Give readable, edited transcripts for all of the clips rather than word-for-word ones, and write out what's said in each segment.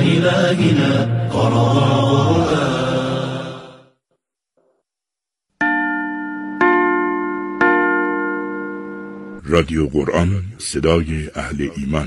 إلهنا قرآن. رادیو قرآن، صدای اهل ایمان.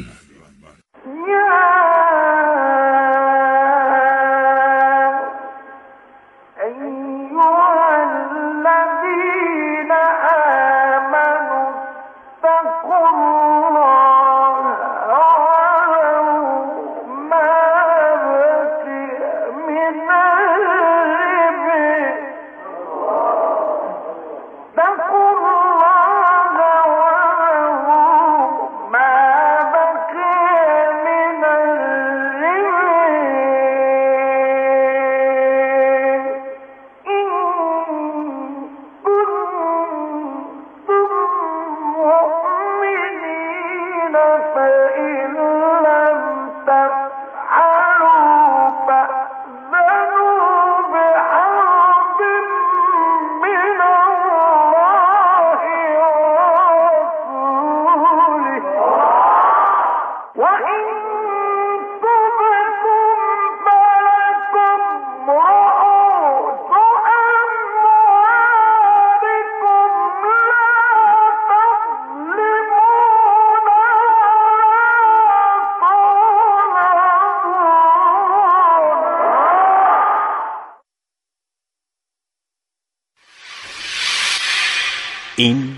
این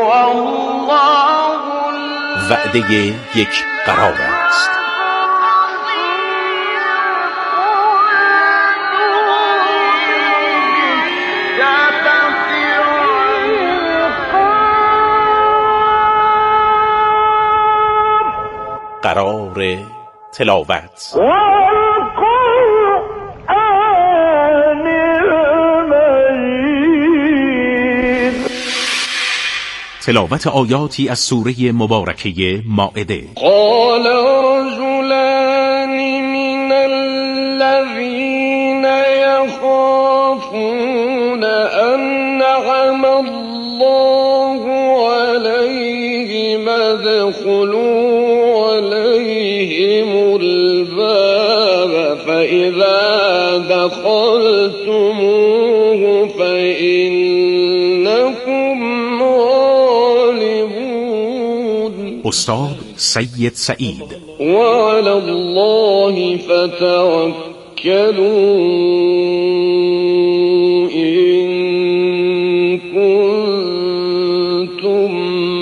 وعده یک قرار است. قرار تلاوت تلاوت آیاتی از سوره مبارکه مائده. قال رجلان من الذين يخافون أنعم الله عليهم ادخلوا عليهم الباب فإذا دخلتموه فإنكم استاد سید سعید. وعلى الله فتوکلوا إن كنتم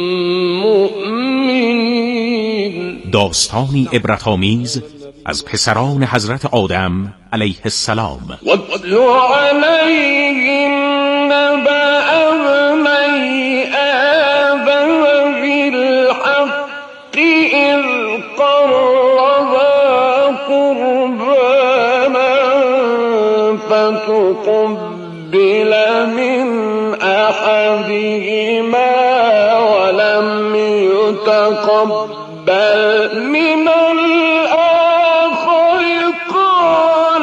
مؤمنین. داستانی عبرت‌آمیز از پسران حضرت آدم علیه السلام. واتل علیهم نبأ ابنی آدم بالحق إذ قربا قربانا فتقبل من أحدهما ولم يتقبل من الآخر قال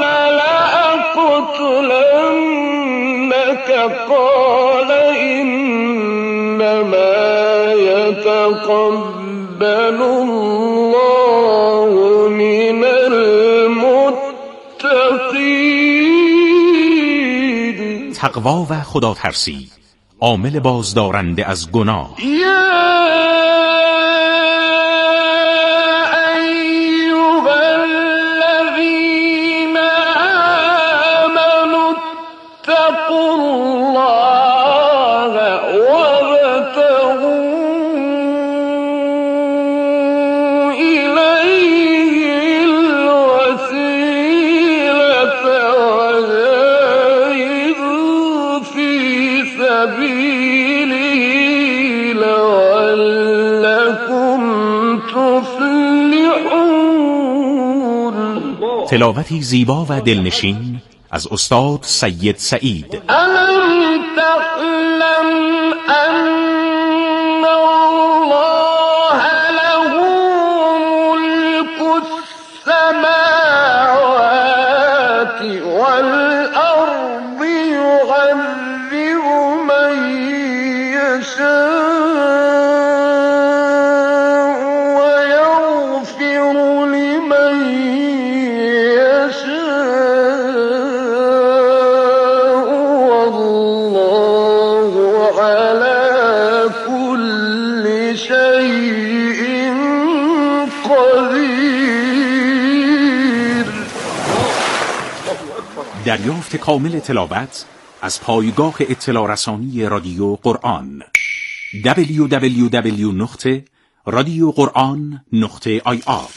لأقتلنك قال إنما يتقبل الله من المتقین. تقوا و خداترسی عامل بازدارنده از گناه. تلاوتی زیبا و دلنشین از استاد سید سعید. الم تعلم ان الله له ملك السماوات والارض يعذب من يشاء ويغفر لمن دریافت کامل تلاوت از پایگاه اطلاع رسانی رادیو قرآن www.radioquran.ir.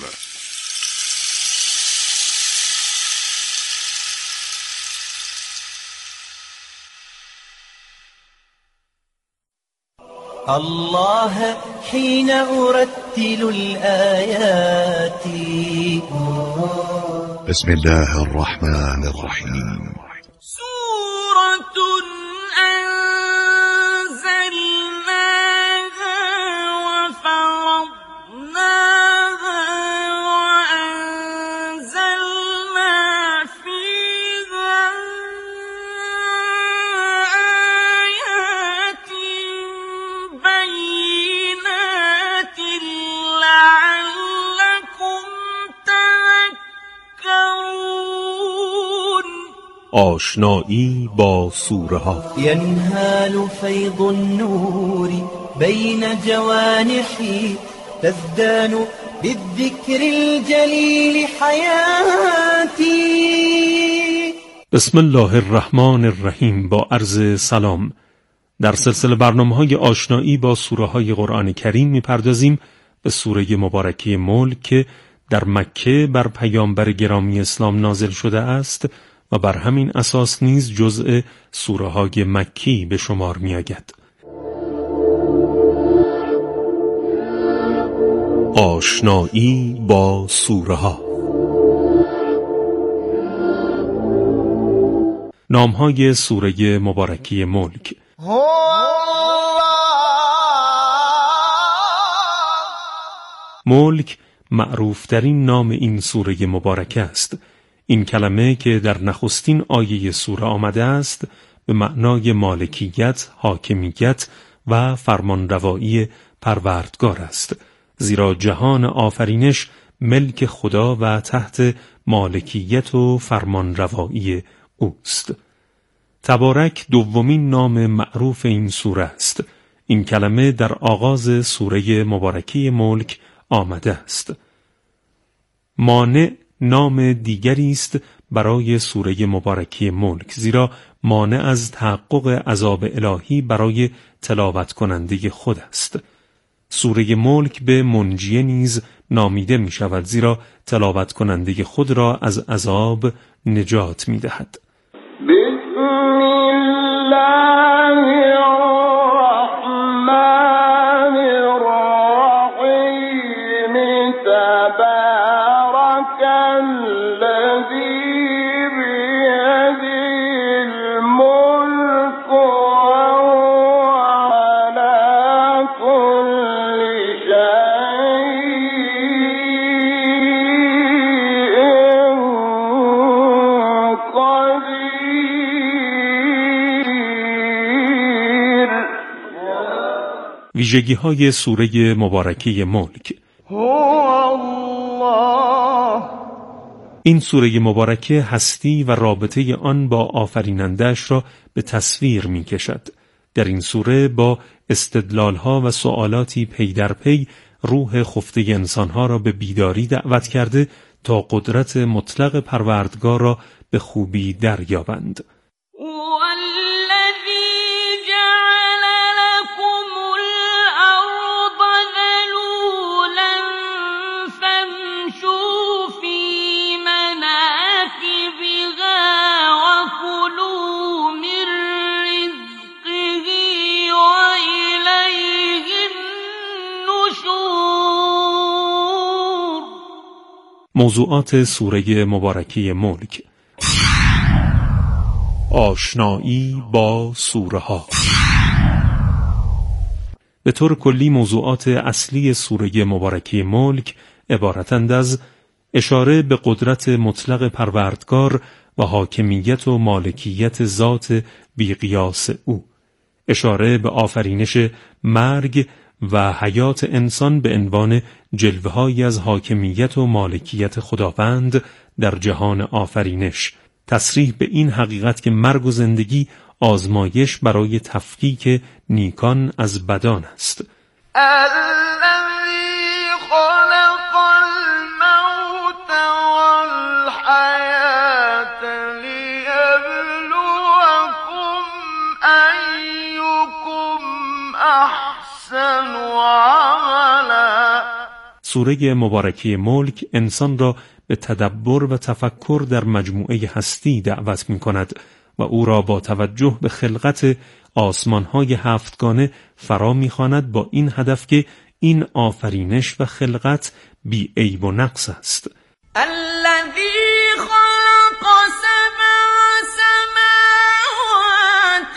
الله حين أرتل الآيات. بسم الله الرحمن الرحيم. سورة أنزلناها وفرضناها وأنزلنا فيها آيات بينات لعلكم تذكرون. آشنایی با سوره ها. ينهال فيض النور بين جوانحي تزدان بالذكر الجليل حياتي. بسم الله الرحمن الرحیم. با عرض سلام، در سلسله برنامه‌های آشنایی با سوره‌های قرآن کریم می‌پردازیم به سوره مبارکه ملک که در مکه بر پیامبر گرامی اسلام نازل شده است و بر همین اساس نیز جزء سوره‌های مکی به شمار می‌آید. آشنایی با سوره‌ها. نام‌های سوره مبارکه ملک: ملک معروفترین نام این سوره مبارکه است. این کلمه که در نخستین آیه سوره آمده است به معنای مالکیت، حاکمیت و فرمانروایی پروردگار است، زیرا جهان آفرینش ملک خدا و تحت مالکیت و فرمانروایی اوست. تبارک دومین نام معروف این سوره است. این کلمه در آغاز سوره مبارکه ملک آمده است. مانع نام دیگری است برای سوره مبارکه ملک، زیرا مانع از تحقق عذاب الهی برای تلاوت کننده خود است. سوره ملک به منجیه نیز نامیده می شود، زیرا تلاوت کننده خود را از عذاب نجات می دهد. بسم الله الرحمن الرحیم. تبارك الذي بيده الملك وهو على كل شيء قدير. ویژگی‌های سوره مبارکه ملک: این سوره مبارکه هستی و رابطه آن با آفریننده‌اش را به تصویر می کشد. در این سوره با استدلالها و سوالاتی پی در پی روح خفته انسانها را به بیداری دعوت کرده تا قدرت مطلق پروردگار را به خوبی دریابند. موضوعات سوره مبارکه ملک: آشنایی با سوره ها. به طور کلی موضوعات اصلی سوره مبارکه ملک عبارتند از اشاره به قدرت مطلق پروردگار و حاکمیت و مالکیت ذات بی‌قیاس او، اشاره به آفرینش، مرگ و حیات انسان به عنوان جلوه‌هایی از حاکمیت و مالکیت خداوند در جهان آفرینش، تصریح به این حقیقت که مرگ و زندگی آزمایش برای تفکیک نیکان از بدان است. الذي خلق الموت والحياة ليبلوكم سوره مبارکه ملک انسان را به تدبر و تفکر در مجموعه هستی دعوت می کند و او را با توجه به خلقت آسمان‌های هفتگانه فرا می‌خواند با این هدف که این آفرینش و خلقت بی عیب و نقص است. الذي خلق سبع سماوات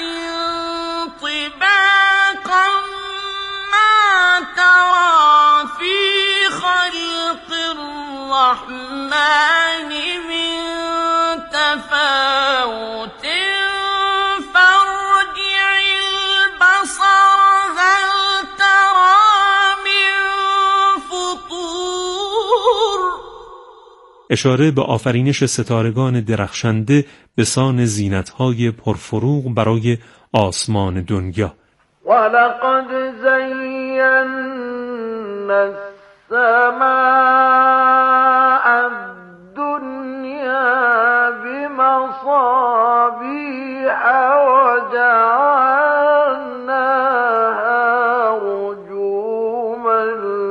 طباقا ما ترى في خلق الرحمن من تفاوت فارجع البصر هل ترى من فطور. اشاره به آفرینش ستارگان درخشنده به سان زینت‌های پرفروغ برای آسمان دنیا. ولقد زينا السماء الدنيا بمصابيح وجعلناها رجوما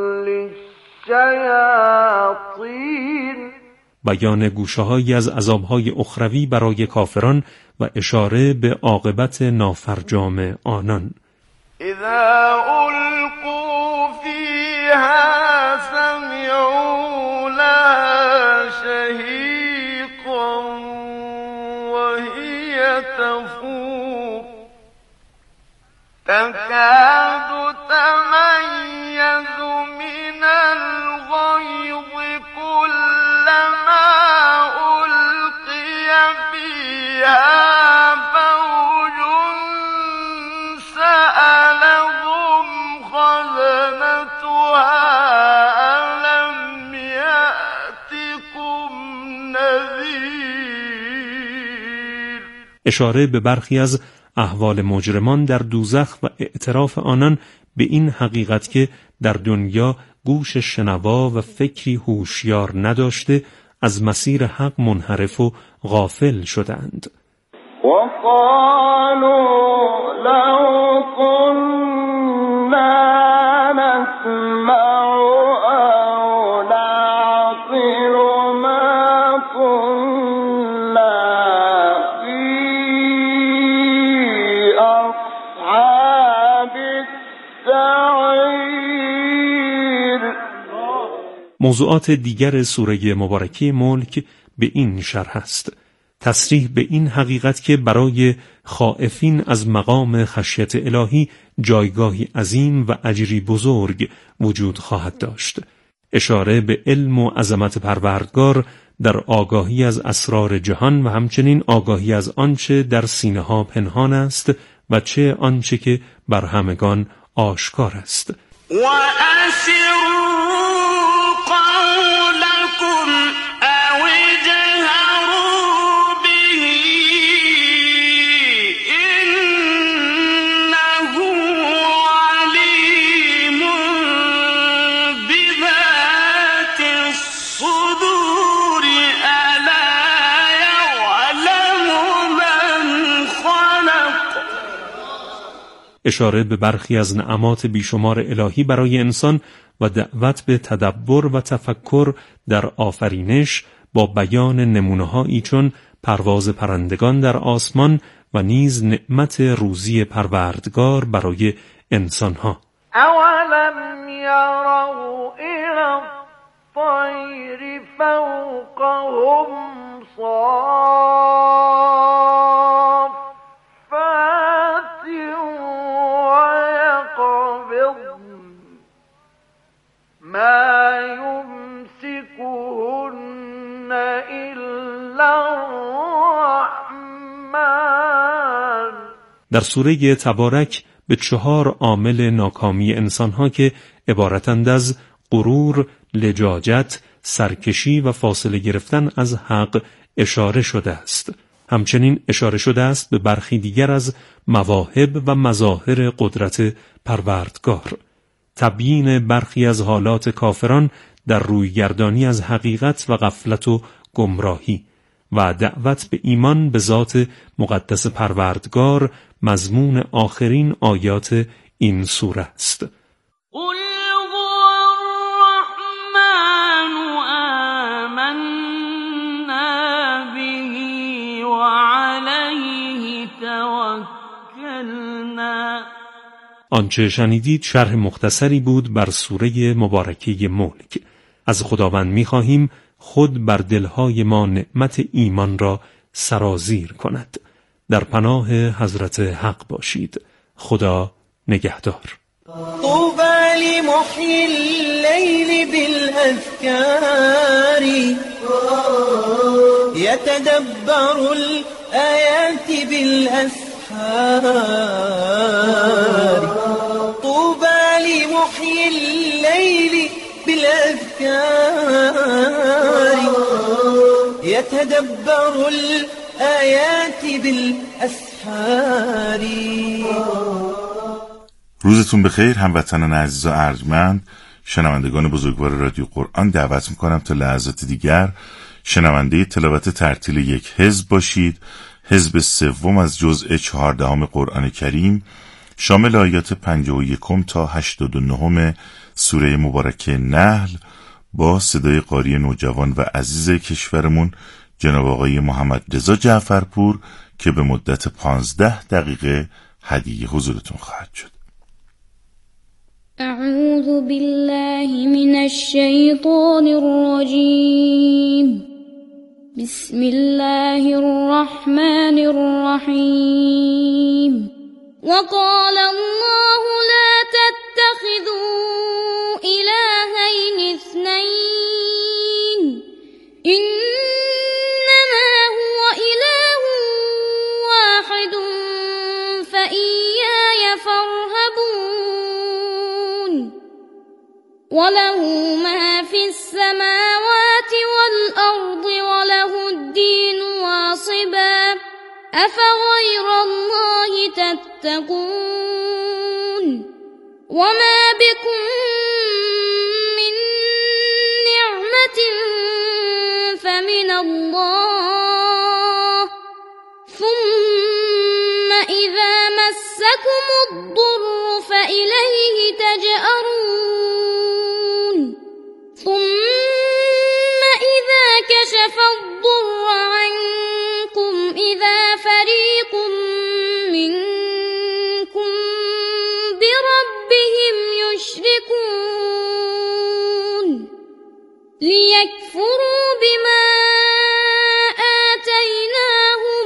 للشياطين. بیان گوشه‌هایی از عذاب‌های اخروی برای کافران و اشاره به عاقبت نافرجام آنان. إذا ألقوا فيها سمعوا لها شهيقا وهي تفور تكاد تميز من الغيظ كلما ألقي فيها فوج سألهم خزنتها ألم يأتكم نذير. اشاره به برخی از احوال مجرمان در دوزخ و اعتراف آنان به این حقیقت که در دنیا گوش شنوا و فکری هوشیار نداشته از مسیر حق منحرف و غافل شدند. وقالوا لو كنا نسمع أو نعقل ما كنا في أصحاب السعير. موضوعات دیگر سوره مبارکه ملک به این شرح است: تصریح به این حقیقت که برای خائفین از مقام خشیت الهی جایگاهی عظیم و اجری بزرگ وجود خواهد داشت. اشاره به علم و عظمت پروردگار در آگاهی از اسرار جهان و همچنین آگاهی از آنچه در سینه ها پنهان است و چه آنچه که بر همگان آشکار است. اشاره به برخی از نعمات بیشمار الهی برای انسان و دعوت به تدبر و تفکر در آفرینش با بیان نمونه‌هایی چون پرواز پرندگان در آسمان و نیز نعمت روزی پروردگار برای انسان‌ها. أولم يروا إلى الطير فوقهم صافات ويقبضن ما يمسكهن إلا الرحمن. در سوره تبارک به 4 عامل ناکامی انسانها که عبارتند از غرور، لجاجت، سرکشی و فاصله گرفتن از حق اشاره شده است. همچنین اشاره شده است به برخی دیگر از مواهب و مظاهر قدرت پروردگار. تبیین برخی از حالات کافران در رویگردانی از حقیقت و غفلت و گمراهی و دعوت به ایمان به ذات مقدس پروردگار مضمون آخرین آیات این سوره است. قل هو الرحمن آنچه شنیدید شرح مختصری بود بر سوره مبارکه ملک. از خداوند می‌خواهیم خود بر دلهای ما نعمت ایمان را سرازیر کند. در پناه حضرت حق باشید. خدا نگهدار. طوبى لمحيي الليل بالأذكار يتدبر الآيات بالأسحار طوبى لمحيي الليل بالأذكار يتدبر الآيات بالأسحار. روزتون بخیر هموطنان عزیز و ارجمند، شنوندگان بزرگوار رادیو قرآن. دعوت میکنم تا لحظات دیگر شنونده تلاوت ترتیل یک حزب باشید. حزب سوم از جزء 14 قرآن کریم، شامل آیات 51 تا 89 سوره مبارکه نحل، با صدای قاری نوجوان و عزیز کشورمون جناب آقای محمد رضا جعفرپور که به مدت 15 دقیقه هدیه حضورتون خواهد شد. اعوذ بالله من الشیطان الرجیم. بسم الله الرحمن الرحیم. وقال الله لا تتخذوا إلهين اثنين إنما هو إله واحد فإياي فارهبون. وله ما في السماوات والأرض وله الدين واصبا أفغير الله تتقون. وما بكم من نعمة فمن الله ثم إذا مسكم الضر فإليه تجأرون. ثم إذا كشف الضر عنكم إذا فريق منكم بربهم يشركون. ليكفروا بما آتيناهم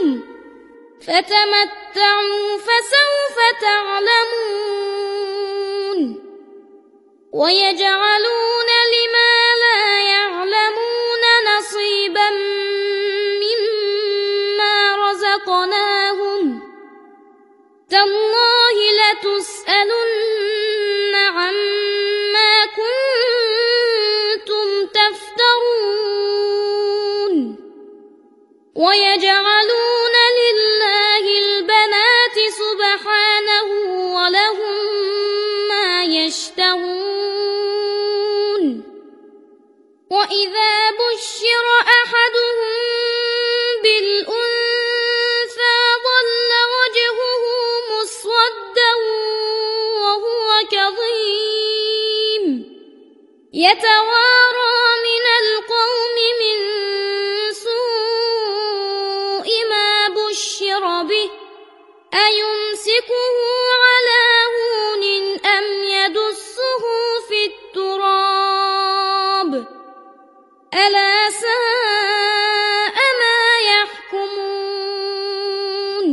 فتمتعوا فسوف تعلمون. ويجعلون لما لا يعلمون نصيبا مما رزقناهم. تالله لتسألن عما كنتم تفترون. ويجعلون لله البنات سبحانه ولهم ما يشتهون. وإذا بشر أحدهم بالأنثى ظل وجهه مسودا وهو كظيم يتوارى من القوم من سوء ما بشر به أيمسكه على هون أم يدسه في التراب ألا ساء ما يحكمون.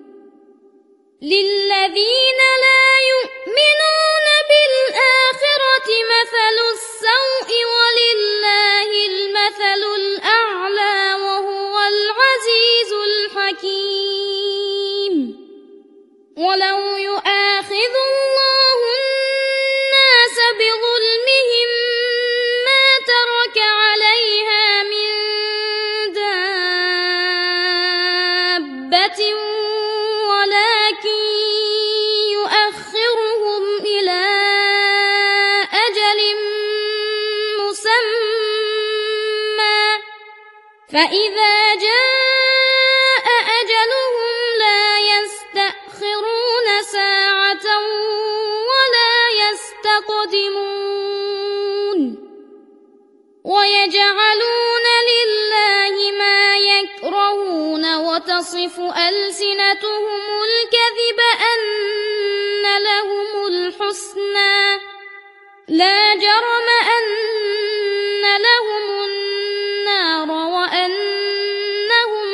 للذين لا يؤمنون بالآخرة مثل السوء ولله المثل الأعلى وهو العزيز الحكيم. ولو يؤاخذ الله الناس بظلمهم ما ترك عليها من دابة ولكن يؤخرهم إلى أجل مسمى فإذا جاء أجلهم لا يستأخرون ساعة ولا يستقدمون. ويجعلون لله ما يكرهون وتصف ألسنتهم الكذب أن لهم جرم أن لهم النار وأنهم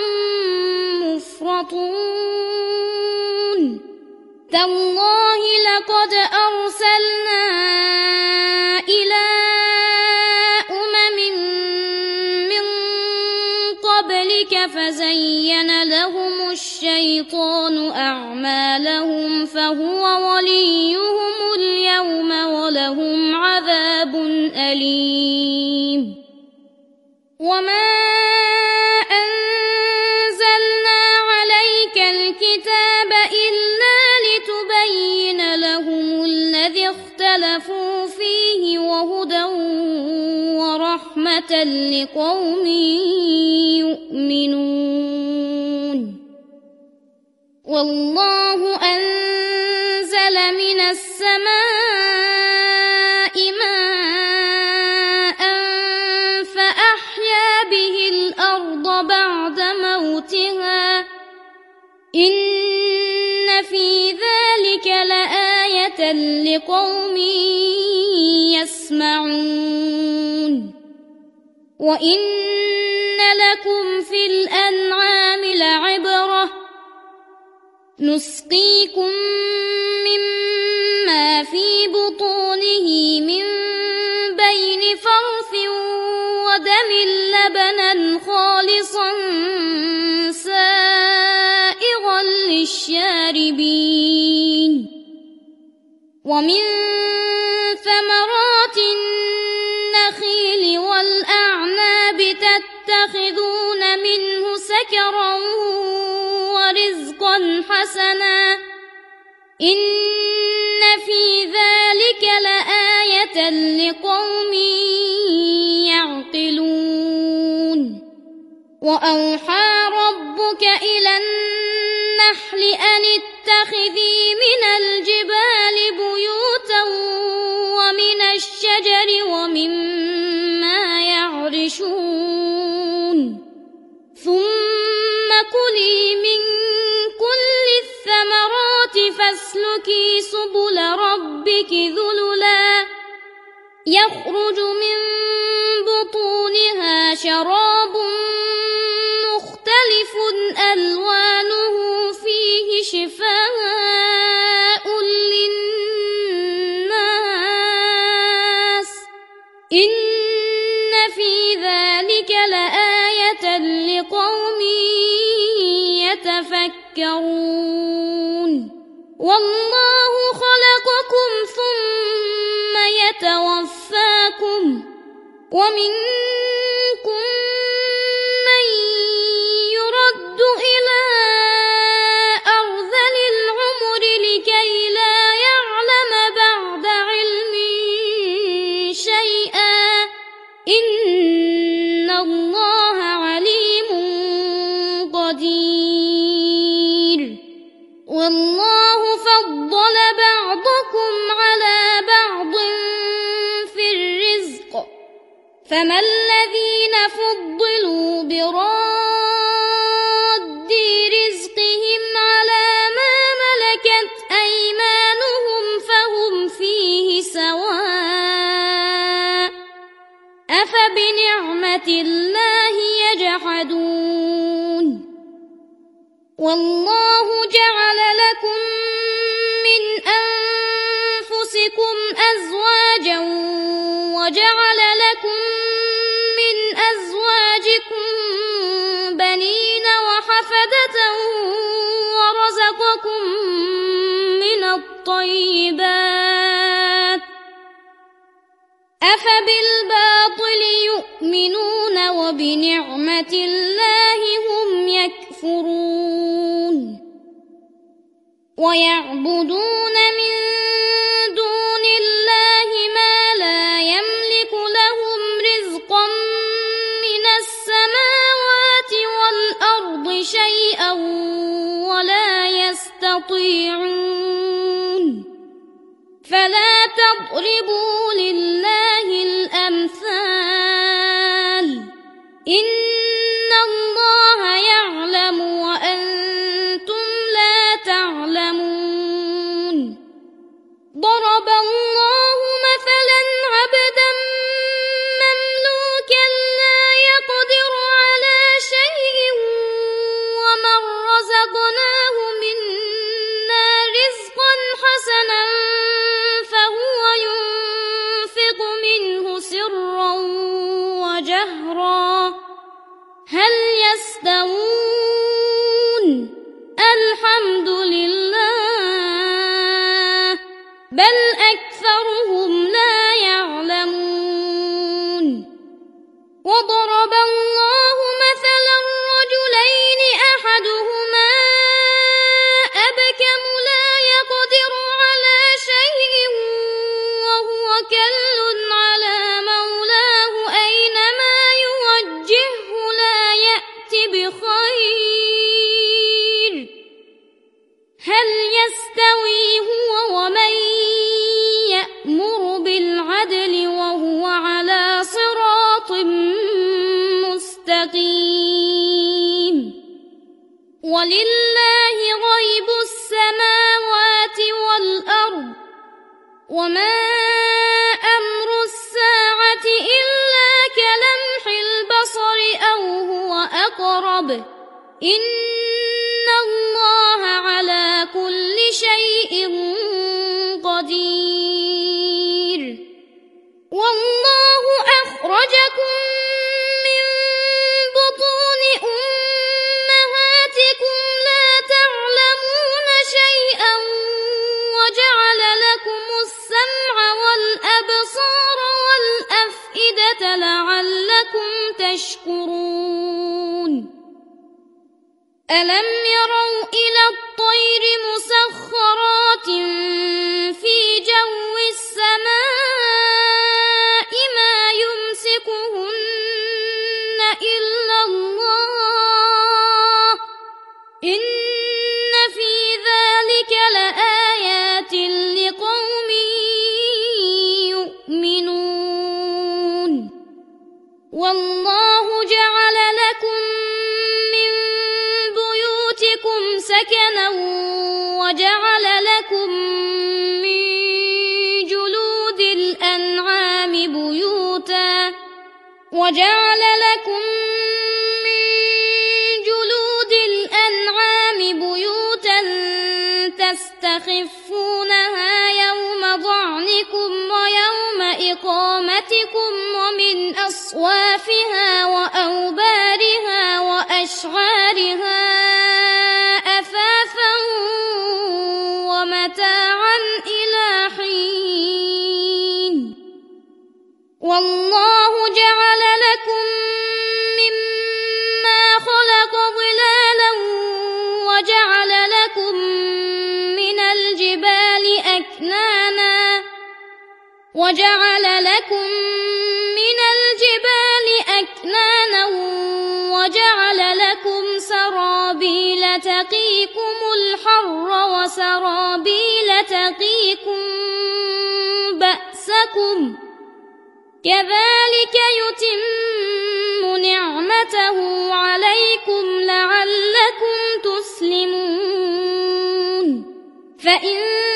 مفرطون تالله لقد أرسلنا إلى أمم من قبلك فزين لهم الشيطان أعمالهم فهو وليهم اليوم ولهم عذاب أليم وما أنزلنا عليك الكتاب إلا لتبين لهم الذي اختلفوا فيه وهدى ورحمة لقوم يؤمنون والله أنزل من السماء ماء فأحيا به الأرض بعد موتها إن في ذلك لآية لقوم يسمعون وإن لكم في الأنعام لعبرة نسقيكم مما في بطونه من بين فرث ودم لبنا خالصا سائغا للشاربين ومن ثمرات النخيل والأعناب تتخذون منه سكرا ورزقا حسنا إن في ذلك لآية لقوم يعقلون وأوحى ربك إلى النحل أن اتخذي من الجبال بيوتا ومن الشجر ومما يعرشون ثم كلي من كل الثمرات فاسلكي سبل ربك ذللا يخرج من بطونها شراب مختلف ألوانه فيه شفاء للناس إن في ذلك لآية لقوم يتفكرون والله خلقكم ثم يتوفاكم ومنكم من يرد إلى أرذل العمر لكي لا يعلم بعد علم شيئا إن الله عليم قدير والله فضل بعضكم على بعض في الرزق فما الذين فضلوا براد رزقهم على ما ملكت أيمانهم فهم فيه سواء أفبنعمة الله يجحدون والله جعل لكم من أنفسكم أزواجا وجعل لكم من أزواجكم بنين وحفدة ورزقكم من الطيبات أفبالباطل يؤمنون وبنعمة الله هم يكفرون ويعبدون من دون الله ما لا يملك لهم رزقا من السماوات والأرض شيئا ولا يستطيعون فلا تضربوا لله الأمثال إن الله يعلم وأنتم لا تعلمون ضرب الله مثلا عبدا يستوون الحمد لله بل أكثرهم لا يعلمون وضرب الله مثلا رجلين أحدهما أبكم لا يقدر على شيء وهو كل على مولاه أينما يوجهه لا يأت بخير هل يستوي هو ومن يأمر بالعدل وهو على صراط مستقيم ولله غيب السماوات والأرض وما أمر الساعة إلا كلمح البصر أو هو أقرب إن الله على كل شيء قدير والله أخرجكم من بطون أمهاتكم لا تعلمون شيئا وجعل لكم السمع والأبصار والأفئدة لعلكم تشكرون ألم يروا إلى الطير مسخرات في جو السماء ما يمسكهن إلا الله إن في ذلك لآيات لقوم يؤمنون والله جعل لكم من بيوتكم سكنا وجعل لكم من جلود الأنعام بيوتا تستخفونها يوم ظعنكم ويوم إقامتكم ومن أصوافها وأوبارها وأشعارها أثاثا ومتاعا إلى حين والله جعل لكم مما خلق ظلالا وجعل لكم من الجبال أكنانا وجعل لكم سرابيل تقيكم الحر وسرابيل تقيكم بأسكم كذلك يتم نعمته عليكم لعلكم تسلمون فإن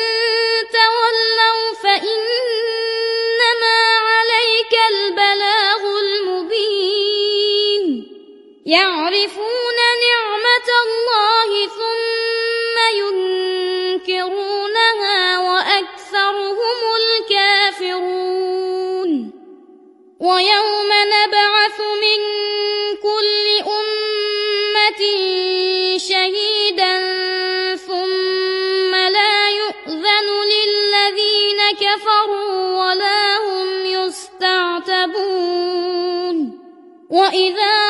تولوا فإنما عليك البلاغ المبين يعرفون نعمة الله ثم ينكرونها وأكثرهم الكافرون ويوم نبعث من كل أمة شهيدا ثم لا يؤذن للذين كفروا ولا هم يستعتبون وإذا